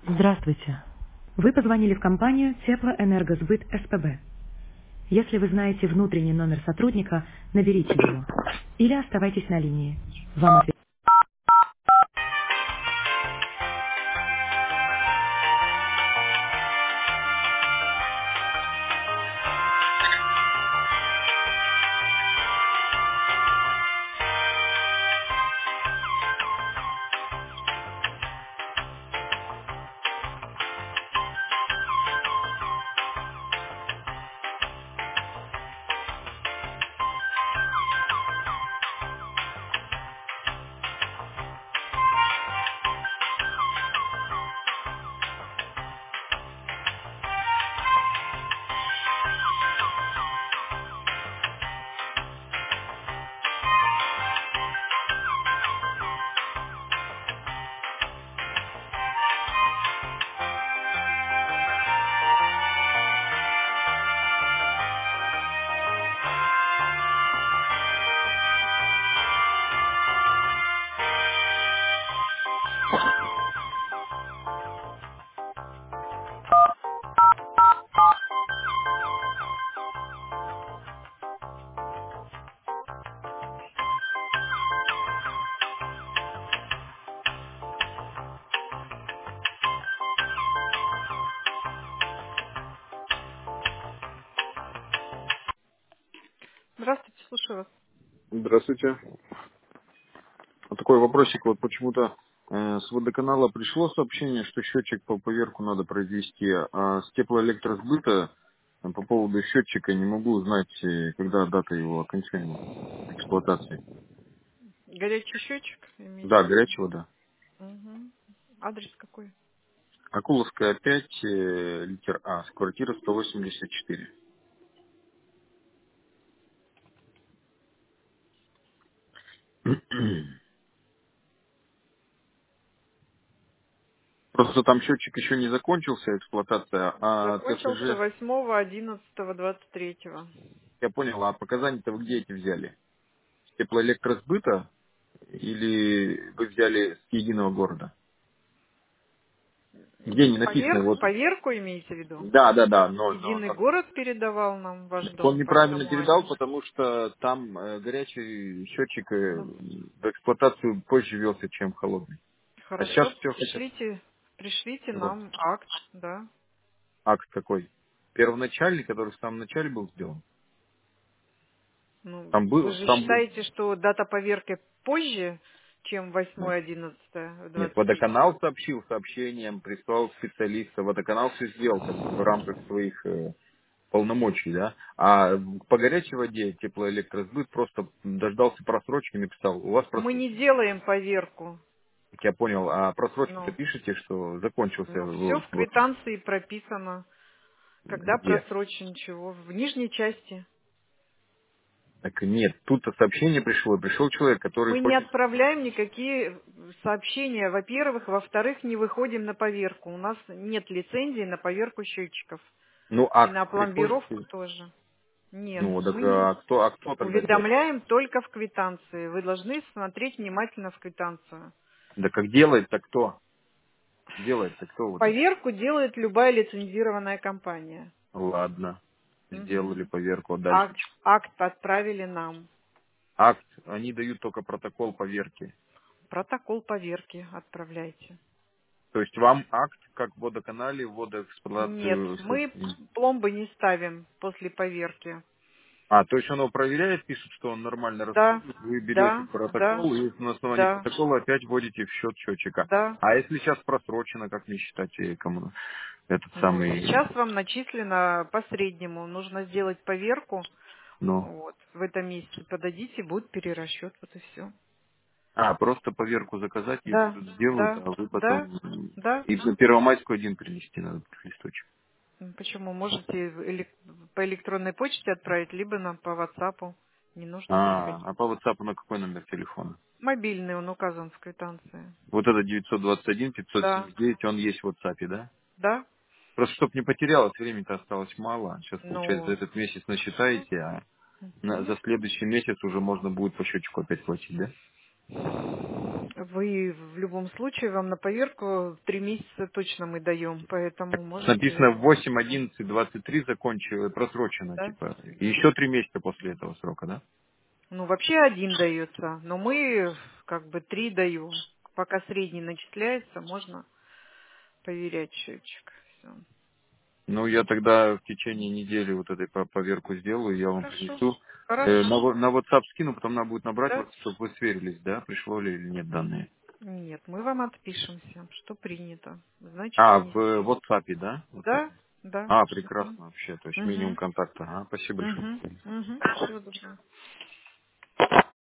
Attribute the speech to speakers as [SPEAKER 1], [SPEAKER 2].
[SPEAKER 1] Здравствуйте. Вы позвонили в компанию Теплоэнергосбыт СПБ. Если вы знаете внутренний номер сотрудника, наберите его. Или оставайтесь на линии. Вам ответ. Здравствуйте, слушаю вас.
[SPEAKER 2] Здравствуйте. Вот такой вопросик. Вот почему-то с водоканала пришло сообщение, что счетчик по поверку надо произвести, а с теплоэлектросбыта по поводу счетчика не могу узнать, когда дата его окончания эксплуатации.
[SPEAKER 1] Горячий счетчик имеете
[SPEAKER 2] Да,
[SPEAKER 1] в виду?
[SPEAKER 2] горячего, да.
[SPEAKER 1] Угу. Адрес какой?
[SPEAKER 2] Акуловская 5, литер А, с квартиры 184. Просто там счетчик еще не закончился, эксплуатация, а
[SPEAKER 1] Закончился
[SPEAKER 2] ТСЖ,
[SPEAKER 1] 8.11.23.
[SPEAKER 2] я понял, а показания-то вы где эти взяли? С теплоэлектросбыта или вы взяли с единого города? Где не написано, вот.
[SPEAKER 1] Поверку имеете в виду?
[SPEAKER 2] Да, да, да, но
[SPEAKER 1] Единый город передавал нам ваш
[SPEAKER 2] он
[SPEAKER 1] дом,
[SPEAKER 2] неправильно
[SPEAKER 1] поэтому
[SPEAKER 2] передал,
[SPEAKER 1] они...
[SPEAKER 2] потому что там горячий счетчик
[SPEAKER 1] Ну,
[SPEAKER 2] в эксплуатацию позже ввелся, чем холодный. А сейчас
[SPEAKER 1] хорошо,
[SPEAKER 2] все хотят.
[SPEAKER 1] пришлите
[SPEAKER 2] Вот.
[SPEAKER 1] нам акт, да.
[SPEAKER 2] Акт какой? Первоначальный, который в самом начале был сделан.
[SPEAKER 1] Ну,
[SPEAKER 2] Там
[SPEAKER 1] вы
[SPEAKER 2] был,
[SPEAKER 1] же
[SPEAKER 2] там был.
[SPEAKER 1] считаете, что дата поверки позже, чем
[SPEAKER 2] Ну,
[SPEAKER 1] 8.11.23?
[SPEAKER 2] водоканал сообщил сообщением, прислал специалиста. Водоканал все сделал как бы, в рамках своих полномочий, да. А по горячей воде теплоэлектросбыт просто дождался просрочки, написал, у вас
[SPEAKER 1] Мы
[SPEAKER 2] просрочка.
[SPEAKER 1] не делаем поверку.
[SPEAKER 2] Как я понял, а просрочку-то
[SPEAKER 1] Ну,
[SPEAKER 2] пишете, что закончился
[SPEAKER 1] ну все в квитанции прописано. Когда
[SPEAKER 2] где?
[SPEAKER 1] просрочен чего? В нижней части.
[SPEAKER 2] Так нет, тут-то сообщение пришло, пришел человек, который
[SPEAKER 1] Мы не
[SPEAKER 2] хочет...
[SPEAKER 1] отправляем никакие сообщения, во-первых. Во-вторых, не выходим на поверку. У нас нет лицензии на поверку счетчиков.
[SPEAKER 2] Ну,
[SPEAKER 1] И
[SPEAKER 2] акт
[SPEAKER 1] на
[SPEAKER 2] приходит,
[SPEAKER 1] пломбировку тоже. Нет,
[SPEAKER 2] ну, так
[SPEAKER 1] мы не
[SPEAKER 2] а кто тогда делает?
[SPEAKER 1] уведомляем только в квитанции. Вы должны смотреть внимательно в квитанцию.
[SPEAKER 2] Да как делает-то кто? Делает-то кто вот это?
[SPEAKER 1] Поверку делает любая лицензированная компания.
[SPEAKER 2] Ладно, сделали
[SPEAKER 1] Мгм.
[SPEAKER 2] поверку, а дальше что?
[SPEAKER 1] Акт отправили нам.
[SPEAKER 2] Акт, они дают только протокол поверки.
[SPEAKER 1] Протокол поверки отправляйте.
[SPEAKER 2] То есть вам акт, как в водоканале,
[SPEAKER 1] Нет,
[SPEAKER 2] водоэксплуатацию...
[SPEAKER 1] мы пломбы не ставим после поверки.
[SPEAKER 2] А, то есть он его проверяет, пишет, что он нормально
[SPEAKER 1] Да,
[SPEAKER 2] расходует, вы берете
[SPEAKER 1] да, да,
[SPEAKER 2] протокол и на основании
[SPEAKER 1] да,
[SPEAKER 2] протокола опять вводите в счет счетчика.
[SPEAKER 1] да.
[SPEAKER 2] А если сейчас просрочено, как мне считать, кому этот
[SPEAKER 1] Ну,
[SPEAKER 2] самый,
[SPEAKER 1] сейчас вам начислено по среднему. Нужно сделать поверку.
[SPEAKER 2] ну...
[SPEAKER 1] Вот, в этом месяце подадите, будет перерасчет, вот и все.
[SPEAKER 2] А, просто поверку заказать, и
[SPEAKER 1] Да,
[SPEAKER 2] сделают,
[SPEAKER 1] да,
[SPEAKER 2] а вы потом...
[SPEAKER 1] да, да.
[SPEAKER 2] И на Первомайскую один принести надо листочек.
[SPEAKER 1] Почему? Можете по электронной почте отправить, либо нам по WhatsApp. Не нужно приходить.
[SPEAKER 2] А по WhatsApp на какой номер телефона?
[SPEAKER 1] Мобильный, он указан в квитанции.
[SPEAKER 2] Вот это 921
[SPEAKER 1] Да,
[SPEAKER 2] 579, он есть в WhatsApp, да?
[SPEAKER 1] да.
[SPEAKER 2] Просто чтоб не потерялось, времени-то осталось мало. Сейчас, получается,
[SPEAKER 1] Ну,
[SPEAKER 2] этот месяц насчитаете, а
[SPEAKER 1] мгм.
[SPEAKER 2] за следующий месяц уже можно будет по счетчику опять платить, да?
[SPEAKER 3] Вы в любом случае, вам на поверку 3 месяца точно мы даем, поэтому
[SPEAKER 2] Написано
[SPEAKER 3] можете...
[SPEAKER 2] 8, 11, 23 закончила, просрочено,
[SPEAKER 3] Да?
[SPEAKER 2] типа. И еще 3 месяца после этого срока, да?
[SPEAKER 3] Ну, вообще 1 дается, но мы как бы 3 даем. Пока средний начисляется, можно поверять счетчик. Всё.
[SPEAKER 2] Ну, я тогда в течение недели вот этой поверку сделаю, я вам
[SPEAKER 3] Хорошо.
[SPEAKER 2] принесу.
[SPEAKER 3] Хорошо.
[SPEAKER 2] На WhatsApp скину, потом надо будет набрать
[SPEAKER 3] Да?
[SPEAKER 2] вас, чтобы вы сверились, да, пришло ли или нет данные.
[SPEAKER 3] Нет, мы вам отпишемся, что принято. Значит,
[SPEAKER 2] А, в
[SPEAKER 3] внесли.
[SPEAKER 2] WhatsApp, да? WhatsApp.
[SPEAKER 3] Да? Да.
[SPEAKER 2] А, прекрасно вообще, то есть минимум
[SPEAKER 3] Угу.
[SPEAKER 2] контакта. Ага, спасибо большое.
[SPEAKER 3] Угу. Угу. Всего доброго.